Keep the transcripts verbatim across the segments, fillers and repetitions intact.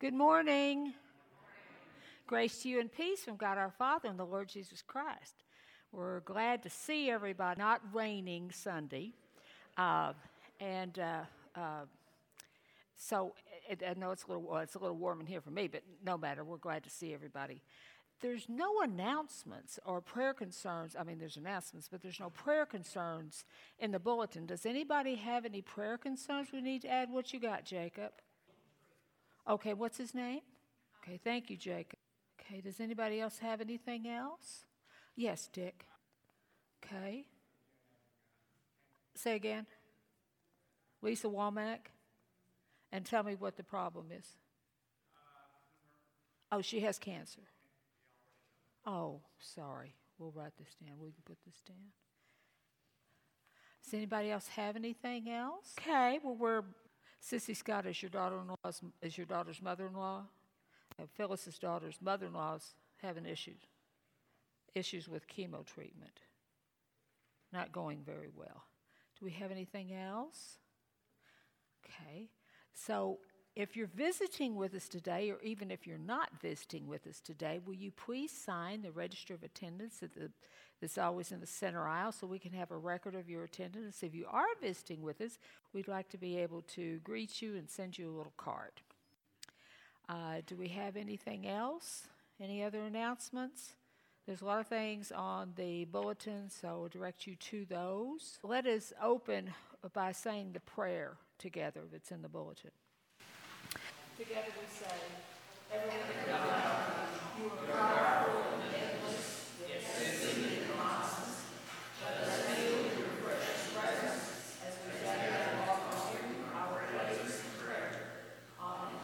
Good morning. Grace to you and peace from God our Father and the Lord Jesus Christ. We're glad to see everybody. Not raining Sunday. Uh, and uh, uh, so it, I know it's a, little, well, it's a little warm in here for me, but no matter. We're glad to see everybody. There's no announcements or prayer concerns. I mean, there's announcements, but there's no prayer concerns in the bulletin. Does anybody have any prayer concerns we need to add? What you got, Jacob? Okay, what's his name? Okay, thank you, Jacob. Okay, does anybody else have anything else? Yes, Dick. Okay. Say again. Lisa Womack. And tell me what the problem is. Oh, she has cancer. Oh, sorry. We'll write this down. We can put this down. Does anybody else have anything else? Okay, well, we're... Sissy Scott is your daughter-in-law's, is your daughter's mother-in-law. Uh, Phyllis's daughter's mother-in-law's having issues, issues with chemo treatment. Not going very well. Do we have anything else? Okay. So if you're visiting with us today, or even if you're not visiting with us today, will you please sign the register of attendance at the, that's always in the center aisle so we can have a record of your attendance. If you are visiting with us, we'd like to be able to greet you and send you a little card. Uh, do we have anything else? Any other announcements? There's a lot of things on the bulletin, so I'll direct you to those. Let us open by saying the prayer together that's in the bulletin. Together we say, everyone in God, you are powerful and endless, yet singing among us. Let us feel your precious presence as we gather and offer you our praise and prayer. Amen.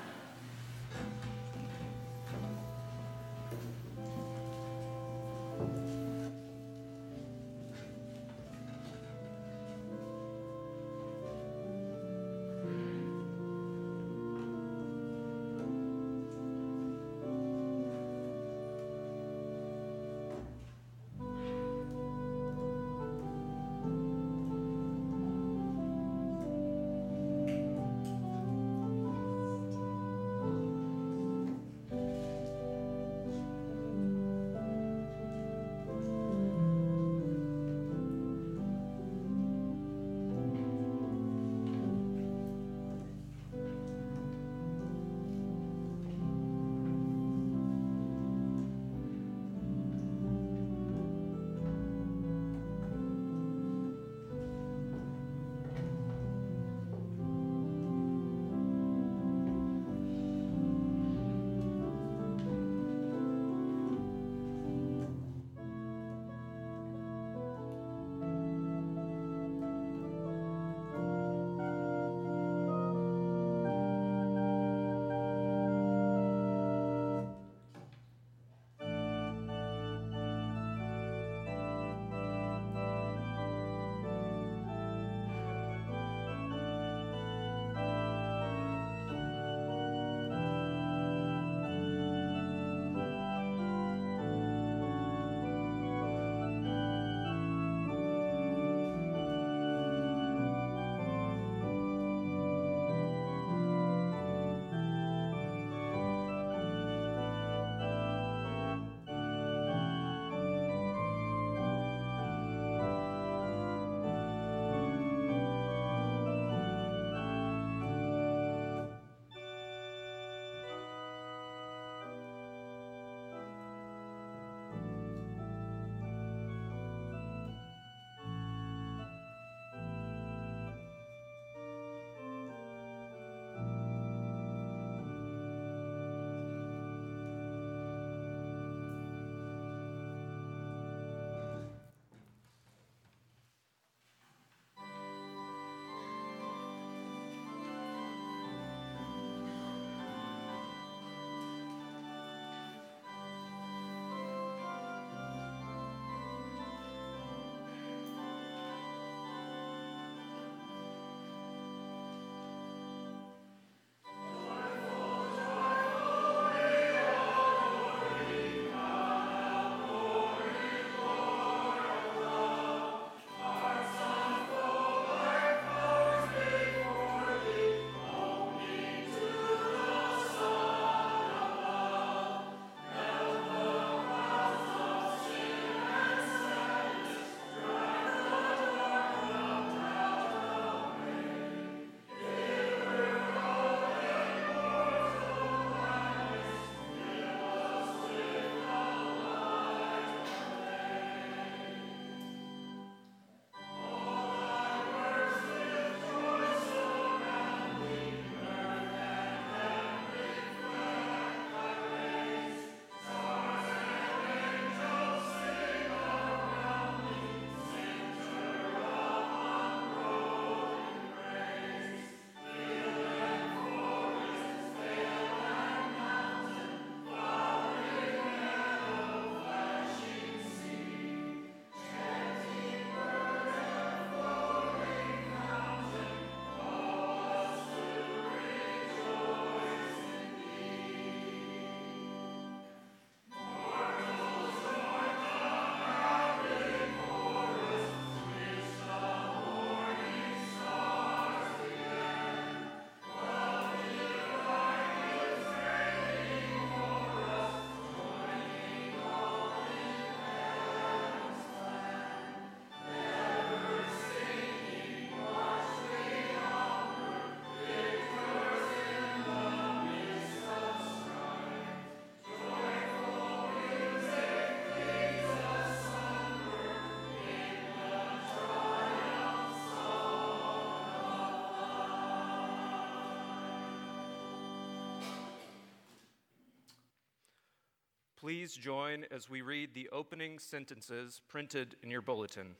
Please join as we read the opening sentences printed in your bulletin.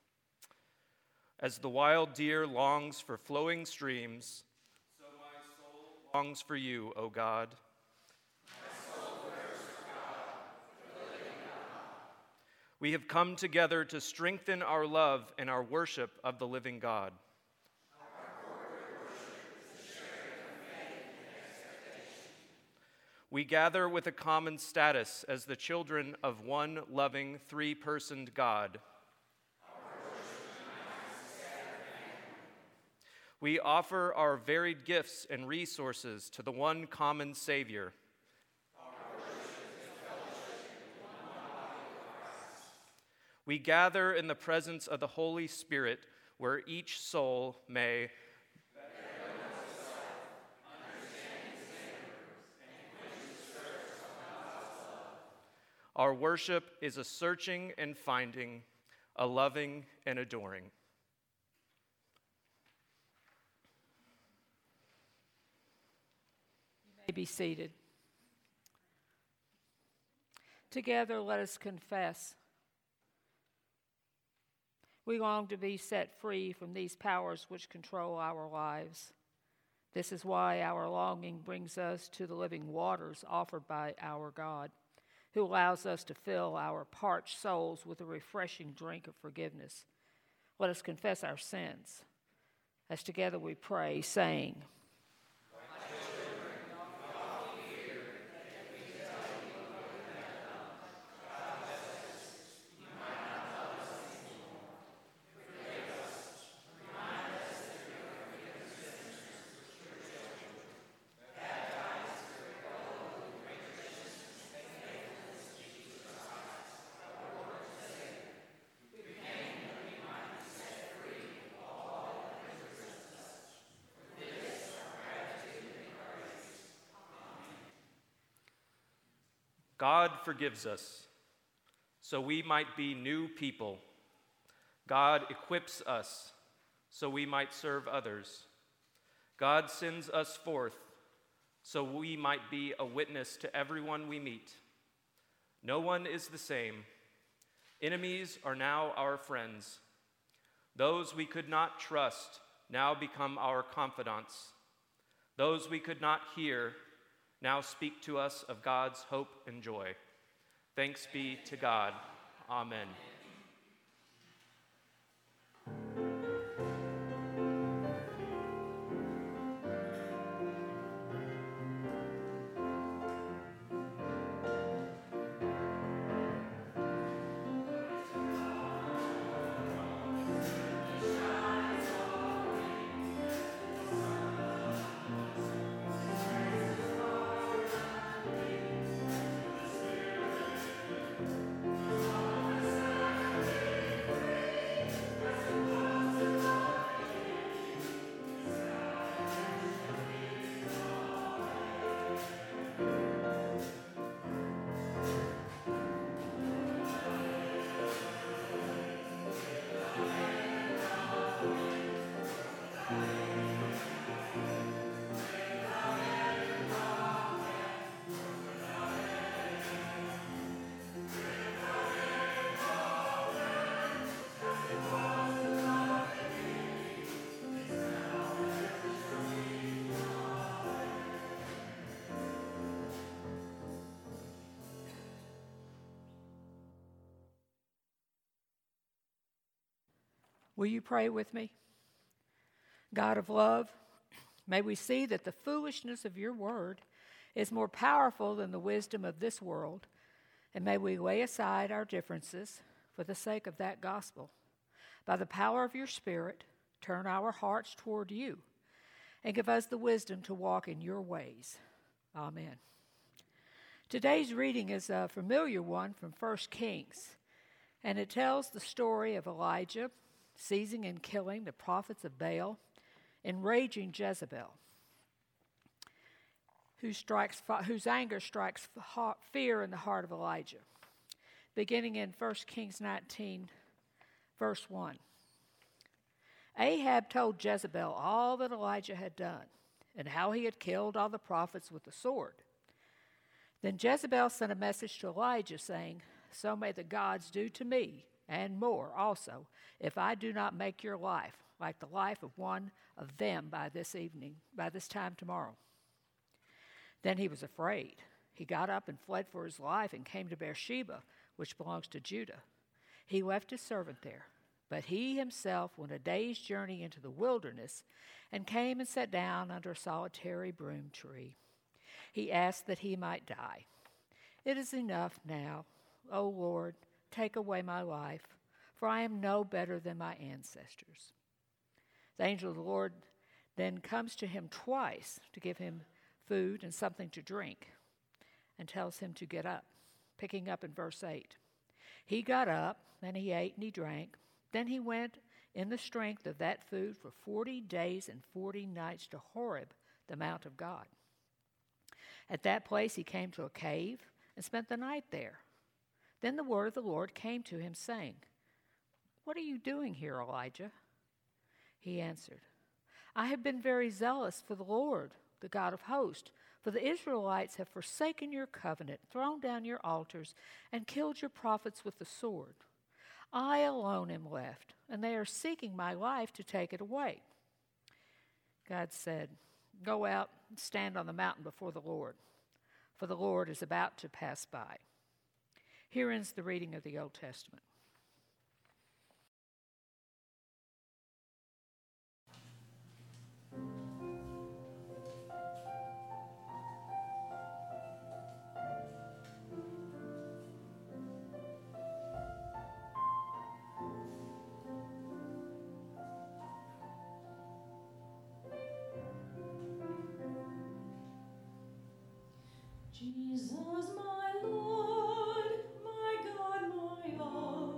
As the wild deer longs for flowing streams, so my soul longs for you, O God. My soul thirsts for God, the living God. We have come together to strengthen our love and our worship of the living God. We gather with a common status as the children of one loving, three-personed God. We offer our varied gifts and resources to the one common Savior. We gather in the presence of the Holy Spirit, where each soul may Our worship is a searching and finding, a loving and adoring. You may be seated. Together, let us confess. We long to be set free from these powers which control our lives. This is why our longing brings us to the living waters offered by our God, who allows us to fill our parched souls with a refreshing drink of forgiveness. Let us confess our sins, as together we pray, saying, God forgives us, so we might be new people. God equips us, so we might serve others. God sends us forth, so we might be a witness to everyone we meet. No one is the same. Enemies are now our friends. Those we could not trust now become our confidants. Those we could not hear now speak to us of God's hope and joy. Thanks be to God. Amen. Will you pray with me? God of love, may we see that the foolishness of your word is more powerful than the wisdom of this world, and may we lay aside our differences for the sake of that gospel. By the power of your Spirit, turn our hearts toward you, and give us the wisdom to walk in your ways. Amen. Today's reading is a familiar one from First Kings, and it tells the story of Elijah seizing and killing the prophets of Baal, enraging Jezebel, who strikes, whose anger strikes fear in the heart of Elijah. Beginning in First Kings nineteen, verse one. Ahab told Jezebel all that Elijah had done and how he had killed all the prophets with the sword. Then Jezebel sent a message to Elijah, saying, "So may the gods do to me, and more also, if I do not make your life like the life of one of them by this evening, by this time tomorrow." Then he was afraid. He got up and fled for his life and came to Beersheba, which belongs to Judah. He left his servant there, but he himself went a day's journey into the wilderness and came and sat down under a solitary broom tree. He asked that he might die. "It is enough now, O Lord, take away my life, for I am no better than my ancestors." The angel of the Lord then comes to him twice to give him food and something to drink, and tells him to get up, picking up in verse eight. He got up, and he ate and he drank. Then he went in the strength of that food for forty days and forty nights to Horeb, the mount of God. At that place he came to a cave and spent the night there. Then the word of the Lord came to him, saying, "What are you doing here, Elijah?" He answered, "I have been very zealous for the Lord, the God of hosts, for the Israelites have forsaken your covenant, thrown down your altars, and killed your prophets with the sword. I alone am left, and they are seeking my life to take it away." God said, "Go out and stand on the mountain before the Lord, for the Lord is about to pass by." Here ends the reading of the Old Testament. Jesus, my Lord, my God, my all.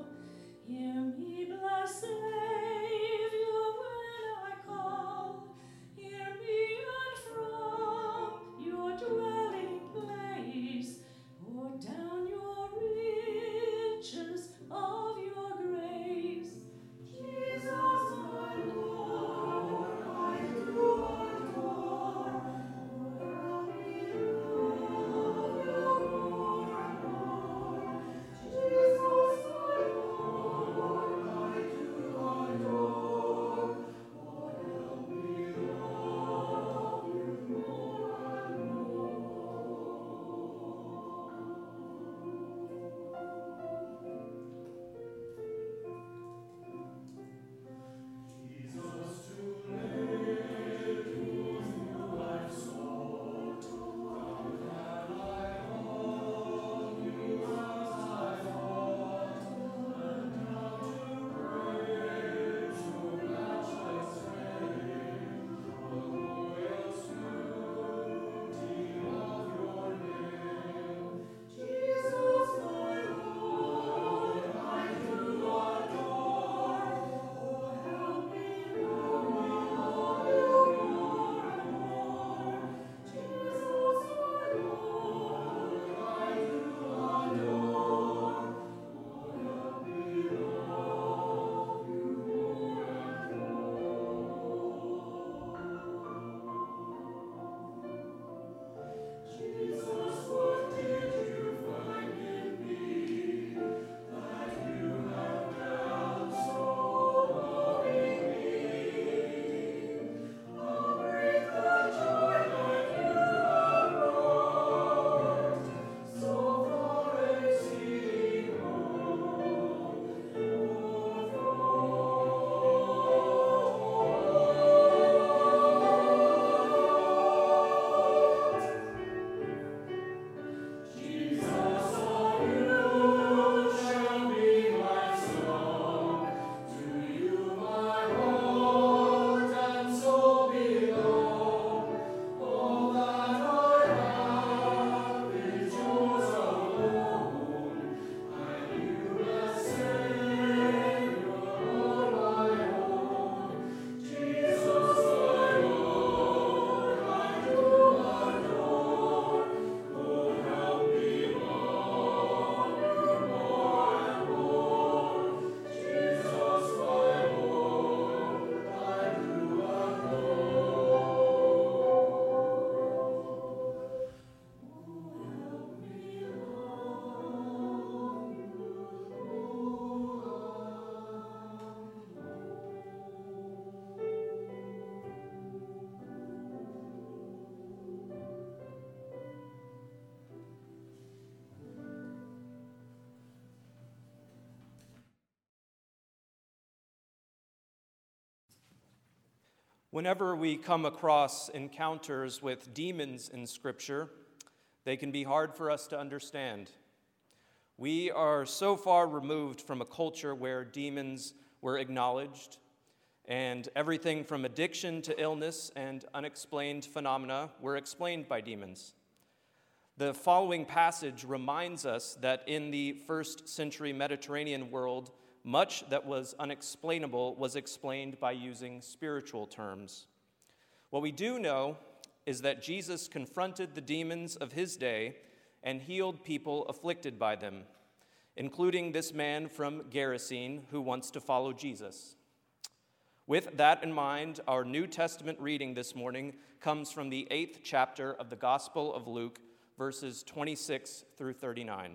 Whenever we come across encounters with demons in Scripture, they can be hard for us to understand. We are so far removed from a culture where demons were acknowledged, and everything from addiction to illness and unexplained phenomena were explained by demons. The following passage reminds us that in the first century Mediterranean world, much that was unexplainable was explained by using spiritual terms. What we do know is that Jesus confronted the demons of his day and healed people afflicted by them, including this man from Gerasene who wants to follow Jesus. With that in mind, our New Testament reading this morning comes from the eighth chapter of the Gospel of Luke, verses twenty-six through thirty-nine.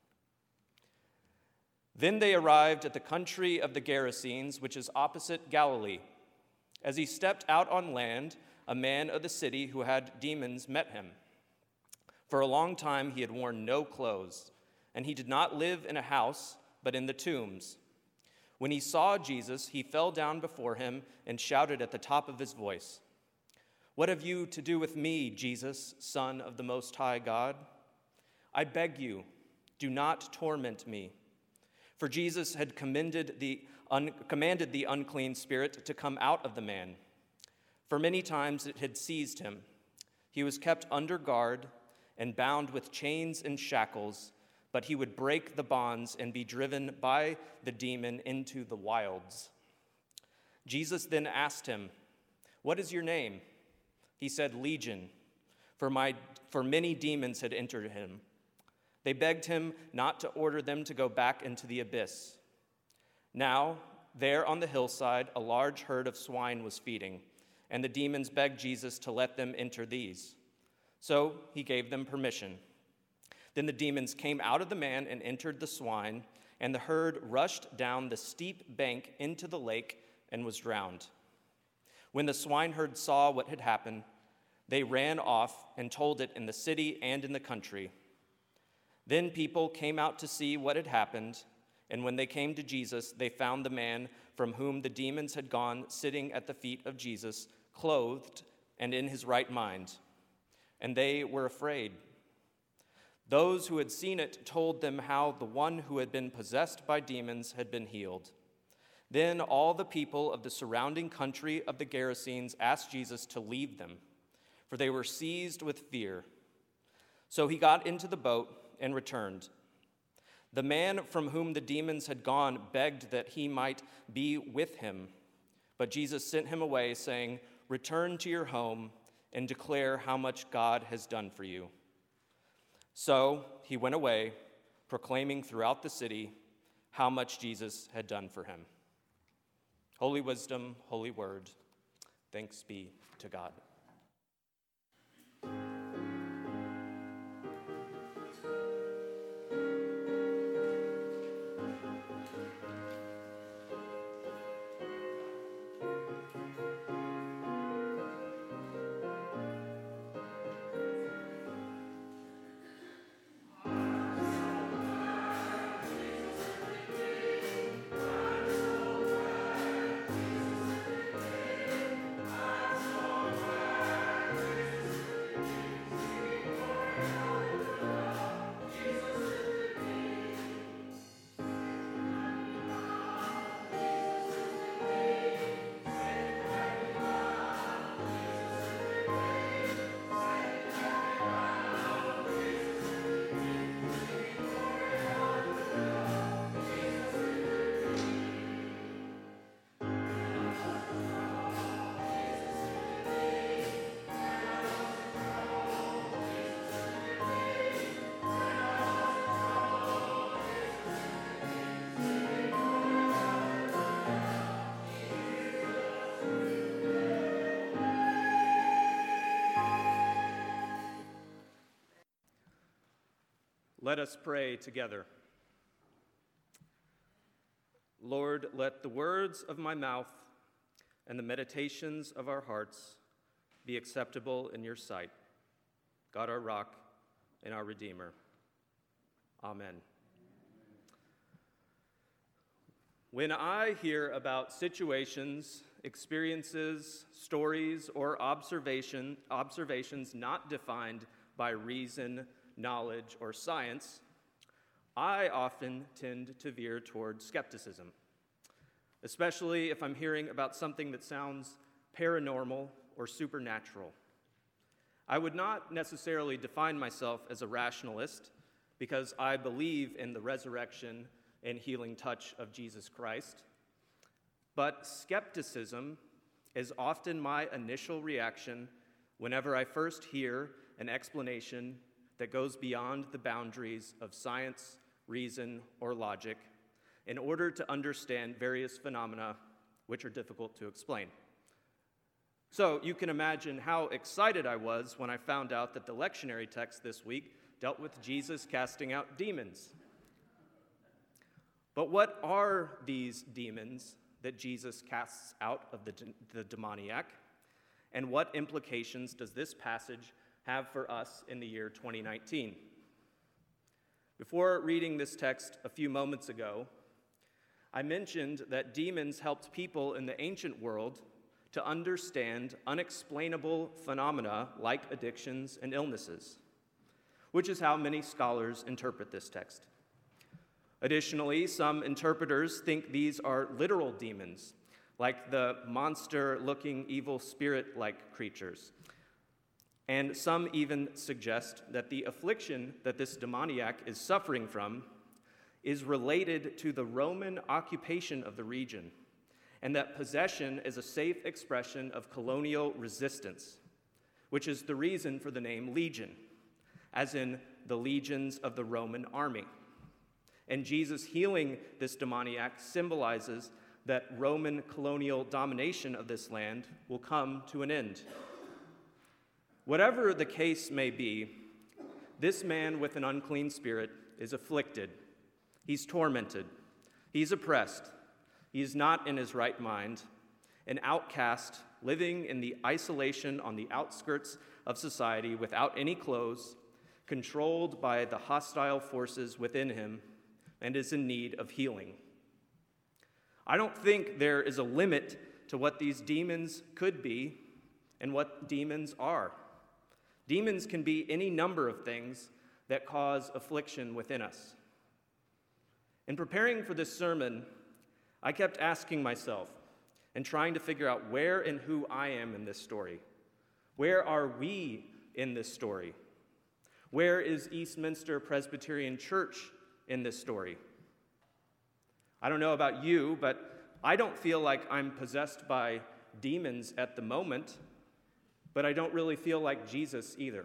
Then they arrived at the country of the Gerasenes, which is opposite Galilee. As he stepped out on land, a man of the city who had demons met him. For a long time he had worn no clothes, and he did not live in a house, but in the tombs. When he saw Jesus, he fell down before him and shouted at the top of his voice, "What have you to do with me, Jesus, Son of the Most High God? I beg you, do not torment me." For Jesus had commended the, un, commanded the unclean spirit to come out of the man. For many times it had seized him. He was kept under guard and bound with chains and shackles, but he would break the bonds and be driven by the demon into the wilds. Jesus then asked him, "What is your name?" He said, "Legion," for, my, for many demons had entered him. They begged him not to order them to go back into the abyss. Now, there on the hillside, a large herd of swine was feeding, and the demons begged Jesus to let them enter these. So he gave them permission. Then the demons came out of the man and entered the swine, and the herd rushed down the steep bank into the lake and was drowned. When the swineherd saw what had happened, they ran off and told it in the city and in the country. Then people came out to see what had happened, and when they came to Jesus, they found the man from whom the demons had gone sitting at the feet of Jesus, clothed and in his right mind, and they were afraid. Those who had seen it told them how the one who had been possessed by demons had been healed. Then all the people of the surrounding country of the Gerasenes asked Jesus to leave them, for they were seized with fear. So he got into the boat and returned. The man from whom the demons had gone begged that he might be with him, but Jesus sent him away, saying, "Return to your home and declare how much God has done for you." So he went away, proclaiming throughout the city how much Jesus had done for him. Holy wisdom, holy word, thanks be to God. Let us pray together. Lord, let the words of my mouth and the meditations of our hearts be acceptable in your sight, God our rock and our Redeemer. Amen. When I hear about situations experiences, stories, or observation, observations not defined by reason, knowledge, or science, I often tend to veer toward skepticism, especially if I'm hearing about something that sounds paranormal or supernatural. I would not necessarily define myself as a rationalist because I believe in the resurrection and healing touch of Jesus Christ, but skepticism is often my initial reaction whenever I first hear an explanation that goes beyond the boundaries of science, reason, or logic in order to understand various phenomena which are difficult to explain. So you can imagine how excited I was when I found out that the lectionary text this week dealt with Jesus casting out demons. But what are these demons that Jesus casts out of the, the demoniac? And what implications does this passage have for us in the year twenty nineteen? Before reading this text a few moments ago, I mentioned that demons helped people in the ancient world to understand unexplainable phenomena like addictions and illnesses, which is how many scholars interpret this text. Additionally, some interpreters think these are literal demons, like the monster-looking evil spirit-like creatures. And some even suggest that the affliction that this demoniac is suffering from is related to the Roman occupation of the region, and that possession is a safe expression of colonial resistance, which is the reason for the name Legion, as in the legions of the Roman army. And Jesus healing this demoniac symbolizes that Roman colonial domination of this land will come to an end. Whatever the case may be, this man with an unclean spirit is afflicted. He's tormented. He's oppressed. He is not in his right mind, an outcast living in the isolation on the outskirts of society without any clothes, controlled by the hostile forces within him, and is in need of healing. I don't think there is a limit to what these demons could be and what demons are. Demons can be any number of things that cause affliction within us. In preparing for this sermon, I kept asking myself and trying to figure out where and who I am in this story. Where are we in this story? Where is Eastminster Presbyterian Church in this story? I don't know about you, but I don't feel like I'm possessed by demons at the moment, but I don't really feel like Jesus either.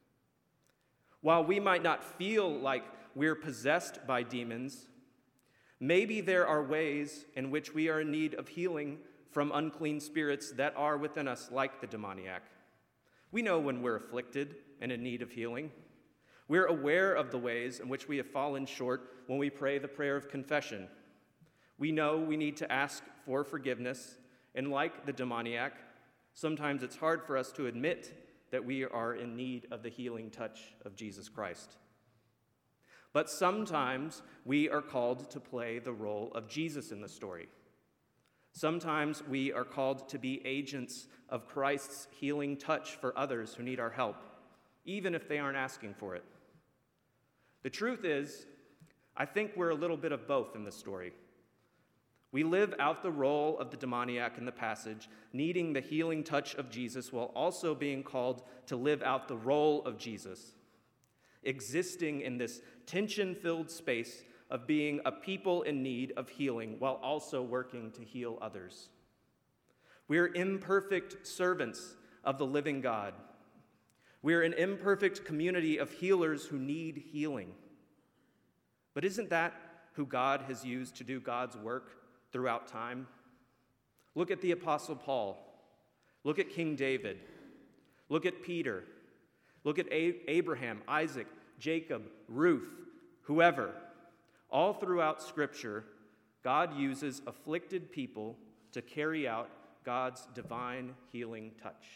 While we might not feel like we're possessed by demons, maybe there are ways in which we are in need of healing from unclean spirits that are within us, like the demoniac. We know when we're afflicted and in need of healing. We're aware of the ways in which we have fallen short when we pray the prayer of confession. We know we need to ask for forgiveness, and like the demoniac, sometimes it's hard for us to admit that we are in need of the healing touch of Jesus Christ. But sometimes we are called to play the role of Jesus in the story. Sometimes we are called to be agents of Christ's healing touch for others who need our help, even if they aren't asking for it. The truth is, I think we're a little bit of both in this story. We live out the role of the demoniac in the passage, needing the healing touch of Jesus while also being called to live out the role of Jesus, existing in this tension-filled space of being a people in need of healing while also working to heal others. We're imperfect servants of the living God. We're an imperfect community of healers who need healing. But isn't that who God has used to do God's work throughout time? Look at the Apostle Paul. Look at King David. Look at Peter. Look at Abraham, Isaac, Jacob, Ruth, whoever. All throughout Scripture, God uses afflicted people to carry out God's divine healing touch.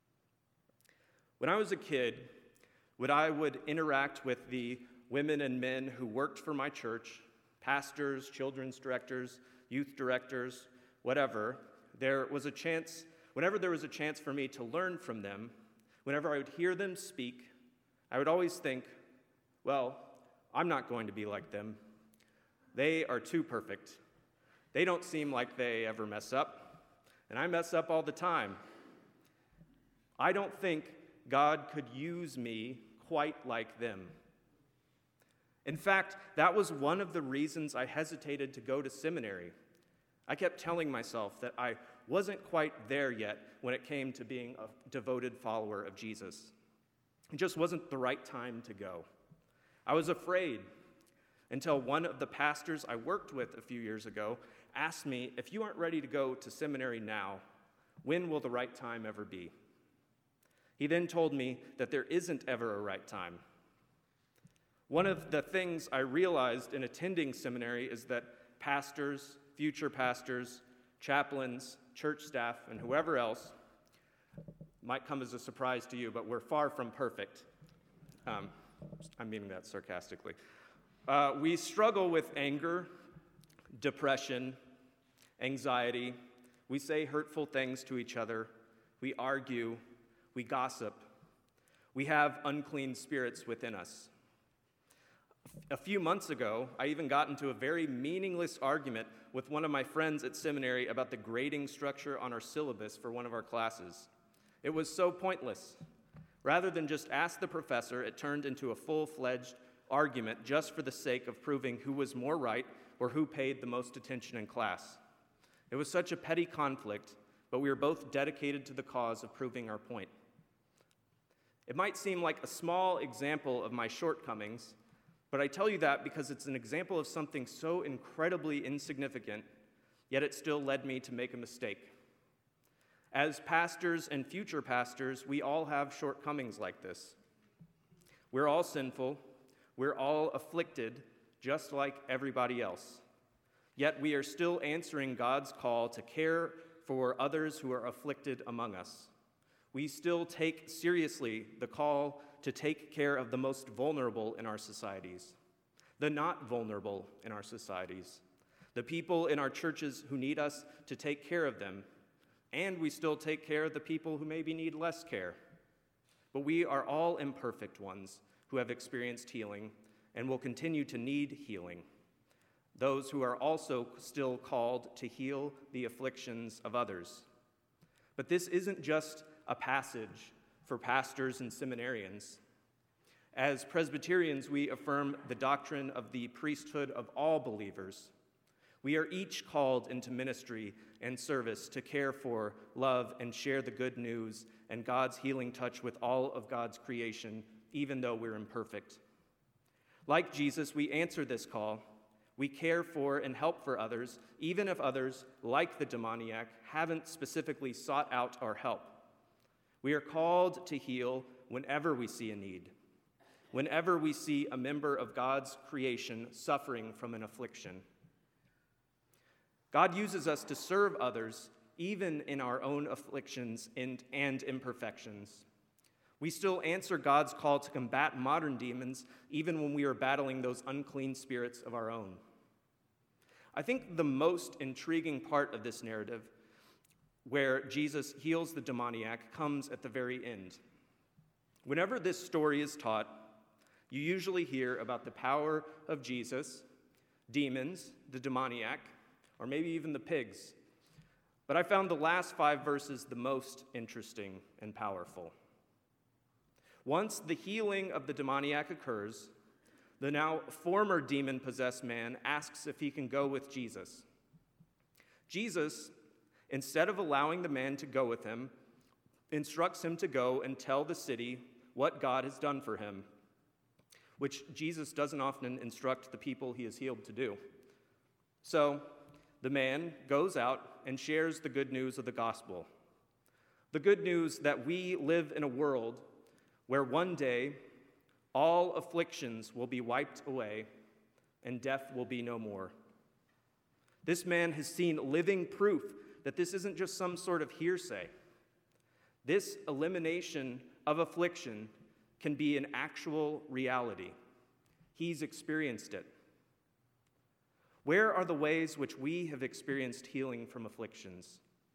When I was a kid, when I would interact with the women and men who worked for my church, pastors, children's directors, youth directors, whatever, there was a chance, whenever there was a chance for me to learn from them, whenever I would hear them speak, I would always think, well, I'm not going to be like them. They are too perfect. They don't seem like they ever mess up, and I mess up all the time. I don't think God could use me quite like them. In fact, that was one of the reasons I hesitated to go to seminary. I kept telling myself that I wasn't quite there yet when it came to being a devoted follower of Jesus. It just wasn't the right time to go. I was afraid until one of the pastors I worked with a few years ago asked me, if you aren't ready to go to seminary now, when will the right time ever be? He then told me that there isn't ever a right time. One of the things I realized in attending seminary is that pastors, future pastors, chaplains, church staff, and whoever else might come as a surprise to you, but we're far from perfect. Um, I'm meaning that sarcastically. Uh, we struggle with anger, depression, anxiety. We say hurtful things to each other. We argue. We gossip. We have unclean spirits within us. A few months ago, I even got into a very meaningless argument with one of my friends at seminary about the grading structure on our syllabus for one of our classes. It was so pointless. Rather than just ask the professor, it turned into a full-fledged argument just for the sake of proving who was more right or who paid the most attention in class. It was such a petty conflict, but we were both dedicated to the cause of proving our point. It might seem like a small example of my shortcomings, but I tell you that because it's an example of something so incredibly insignificant, yet it still led me to make a mistake. As pastors and future pastors, we all have shortcomings like this. We're all sinful. We're all afflicted, just like everybody else. Yet we are still answering God's call to care for others who are afflicted among us. We still take seriously the call to take care of the most vulnerable in our societies, the not vulnerable in our societies, the people in our churches who need us to take care of them, and we still take care of the people who maybe need less care. But we are all imperfect ones who have experienced healing and will continue to need healing, those who are also still called to heal the afflictions of others. But this isn't just a passage for pastors and seminarians. As Presbyterians, we affirm the doctrine of the priesthood of all believers. We are each called into ministry and service to care for, love, and share the good news and God's healing touch with all of God's creation, even though we're imperfect. Like Jesus, we answer this call. We care for and help for others, even if others, like the demoniac, haven't specifically sought out our help. We are called to heal whenever we see a need, whenever we see a member of God's creation suffering from an affliction. God uses us to serve others, even in our own afflictions and, and imperfections. We still answer God's call to combat modern demons, even when we are battling those unclean spirits of our own. I think the most intriguing part of this narrative, where Jesus heals the demoniac, comes at the very end. Whenever this story is taught, you usually hear about the power of Jesus, demons, the demoniac, or maybe even the pigs. But I found the last five verses the most interesting and powerful. Once the healing of the demoniac occurs, the now former demon-possessed man asks if he can go with Jesus. Jesus, instead of allowing the man to go with him, instructs him to go and tell the city what God has done for him, which Jesus doesn't often instruct the people he has healed to do. So the man goes out and shares the good news of the gospel, the good news that we live in a world where one day all afflictions will be wiped away and death will be no more. This man has seen living proof that this isn't just some sort of hearsay. This elimination of affliction can be an actual reality. He's experienced it. Where are the ways which we have experienced healing from afflictions?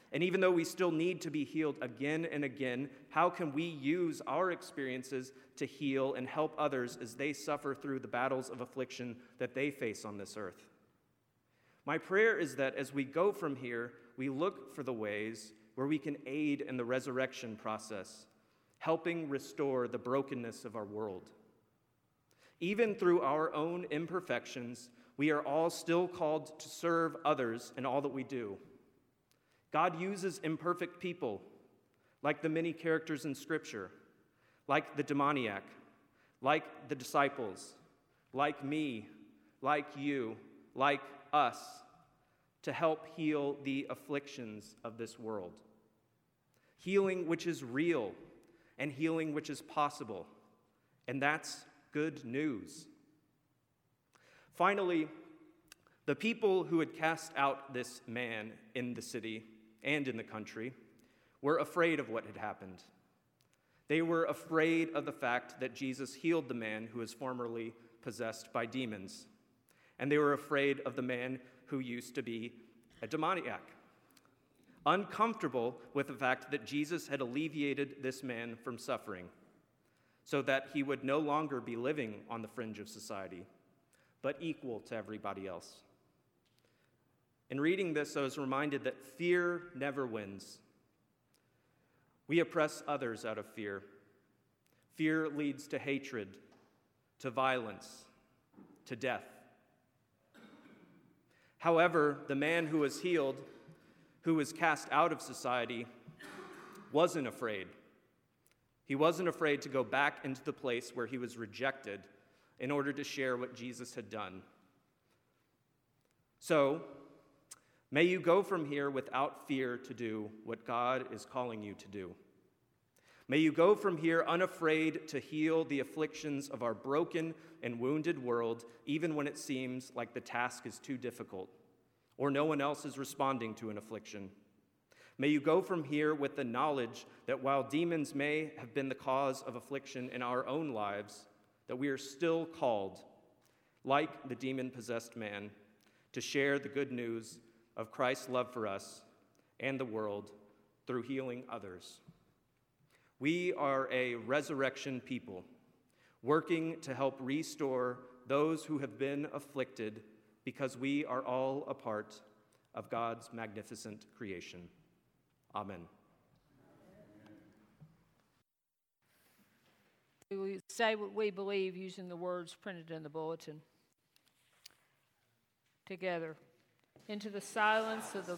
And even though we still need to be healed again and again, how can we use our experiences to heal and help others as they suffer through the battles of affliction that they face on this earth? My prayer is that as we go from here, we look for the ways where we can aid in the resurrection process, helping restore the brokenness of our world. Even through our own imperfections, we are all still called to serve others in all that we do. God uses imperfect people, like the many characters in Scripture, like the demoniac, like the disciples, like me, like you, like us, to help heal the afflictions of this world. Healing which is real and healing which is possible, and that's good news. Finally, the people who had cast out this man in the city and in the country were afraid of what had happened. They were afraid of the fact that Jesus healed the man who was formerly possessed by demons. And they were afraid of the man who used to be a demoniac. Uncomfortable with the fact that Jesus had alleviated this man from suffering, so that he would no longer be living on the fringe of society, but equal to everybody else. In reading this, I was reminded that fear never wins. We oppress others out of fear. Fear leads to hatred, to violence, to death. However, the man who was healed, who was cast out of society, wasn't afraid. He wasn't afraid to go back into the place where he was rejected in order to share what Jesus had done. So, may you go from here without fear to do what God is calling you to do. May you go from here unafraid to heal the afflictions of our broken and wounded world, even when it seems like the task is too difficult or no one else is responding to an affliction. May you go from here with the knowledge that while demons may have been the cause of affliction in our own lives, that we are still called, like the demon-possessed man, to share the good news of Christ's love for us and the world through healing others. We are a resurrection people, working to help restore those who have been afflicted, because we are all a part of God's magnificent creation. Amen. We say what we believe using the words printed in the bulletin. Together, into the silence of the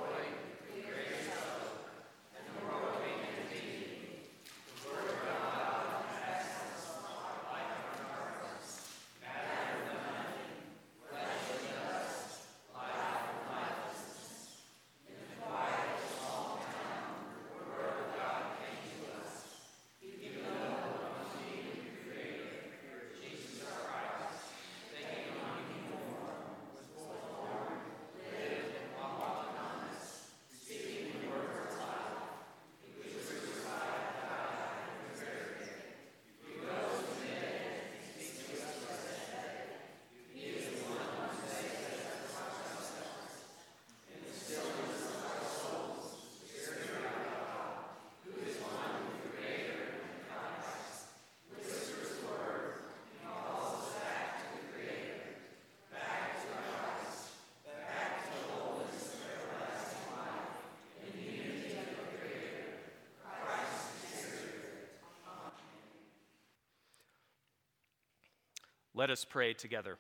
Let us pray together.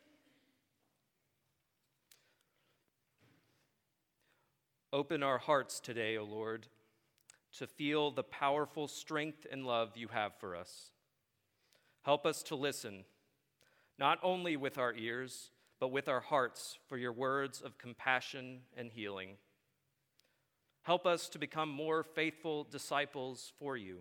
Open our hearts today, O Lord, to feel the powerful strength and love you have for us. Help us to listen, not only with our ears, but with our hearts for your words of compassion and healing. Help us to become more faithful disciples for you.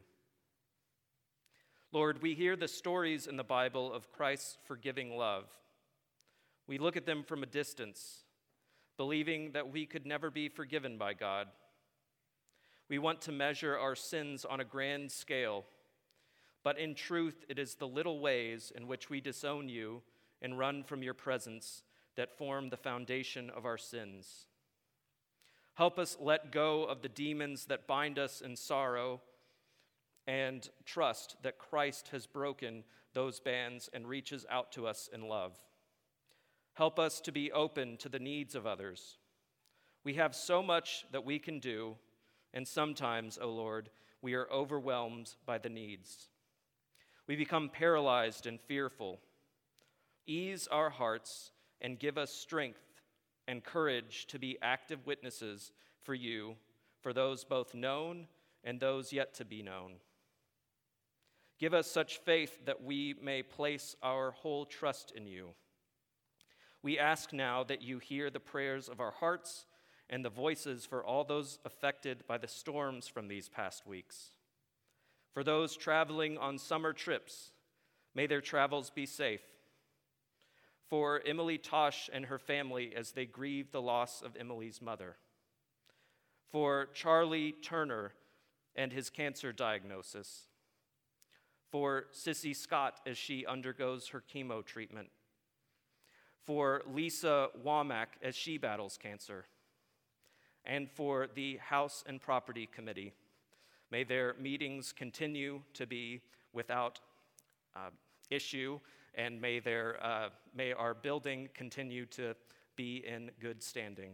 Lord, we hear the stories in the Bible of Christ's forgiving love. We look at them from a distance, believing that we could never be forgiven by God. We want to measure our sins on a grand scale, but in truth, it is the little ways in which we disown you and run from your presence that form the foundation of our sins. Help us let go of the demons that bind us in sorrow and trust that Christ has broken those bands and reaches out to us in love. Help us to be open to the needs of others. We have so much that we can do, and sometimes, O Lord, we are overwhelmed by the needs. We become paralyzed and fearful. Ease our hearts and give us strength and courage to be active witnesses for you, for those both known and those yet to be known. Give us such faith that we may place our whole trust in you. We ask now that you hear the prayers of our hearts and the voices for all those affected by the storms from these past weeks. For those traveling on summer trips, may their travels be safe. For Emily Tosh and her family as they grieve the loss of Emily's mother. For Charlie Turner and his cancer diagnosis. For Sissy Scott as she undergoes her chemo treatment. For Lisa Womack as she battles cancer. And for the House and Property Committee. May their meetings continue to be without uh, issue, and may, their, uh, may our building continue to be in good standing.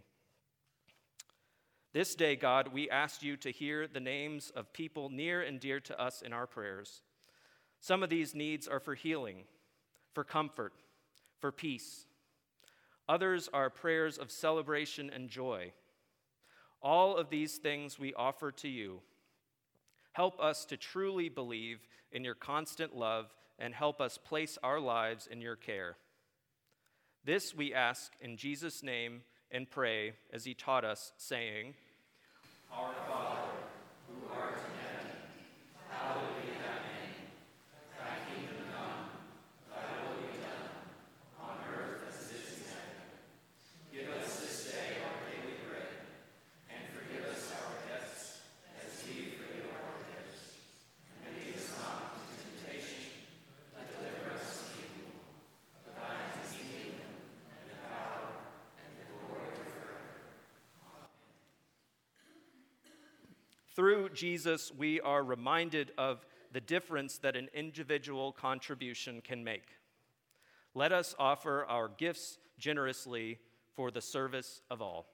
This day, God, we ask you to hear the names of people near and dear to us in our prayers. Some of these needs are for healing, for comfort, for peace. Others are prayers of celebration and joy. All of these things we offer to you. Help us to truly believe in your constant love and help us place our lives in your care. This we ask in Jesus' name and pray as he taught us, saying, Our Father, who art in heaven, hallowed be thy name. Thy kingdom come, thy will be done, on earth as it is in heaven. Give us this day our daily bread, and forgive us our debts, as we forgive our debtors. And lead us not into temptation, but deliver us from evil. For thine is the kingdom, and the power, and the glory forever. Through Jesus, we are reminded of the difference that an individual contribution can make. Let us offer our gifts generously for the service of all.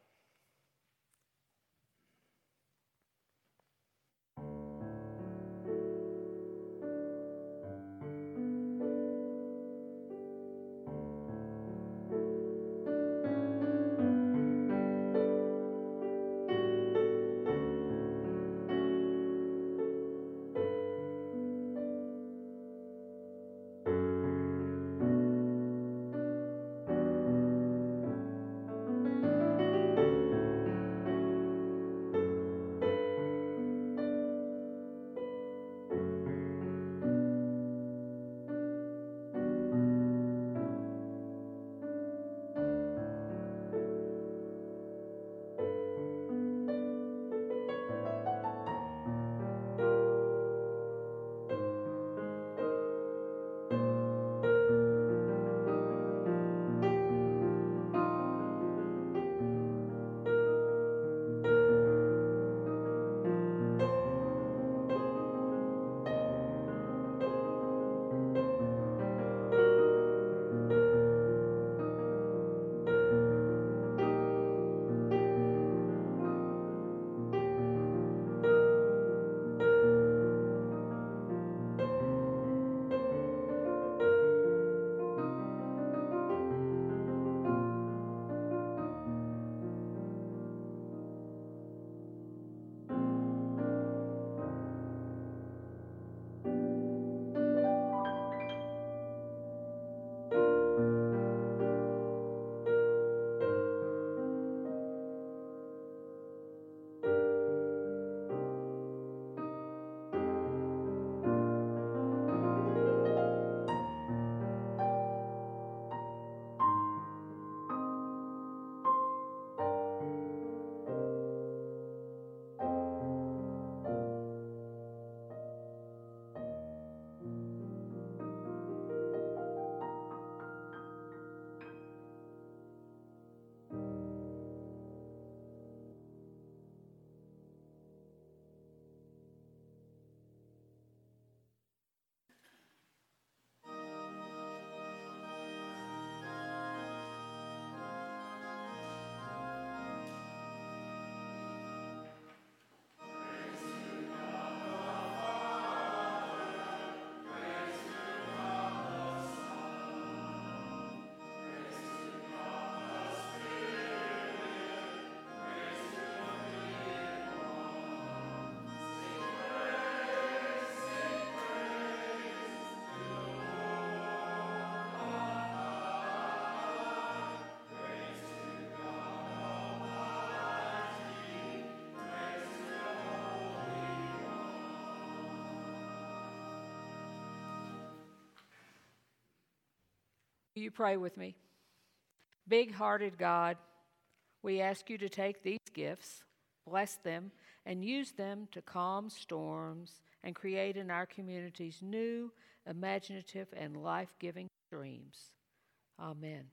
Will you pray with me? Big-hearted God, we ask you to take these gifts, bless them, and use them to calm storms and create in our communities new, imaginative, and life-giving streams. Amen.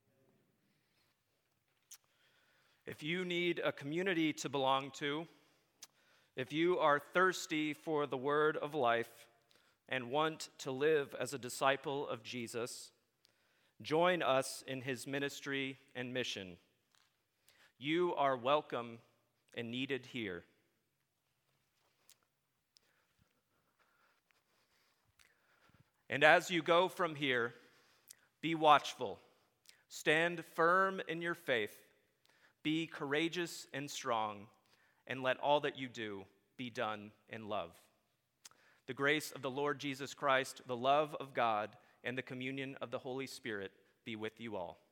If you need a community to belong to, if you are thirsty for the word of life and want to live as a disciple of Jesus, join us in his ministry and mission. You are welcome and needed here. And as you go from here, be watchful, stand firm in your faith, be courageous and strong, and let all that you do be done in love. The grace of the Lord Jesus Christ, the love of God, and the communion of the Holy Spirit be with you all.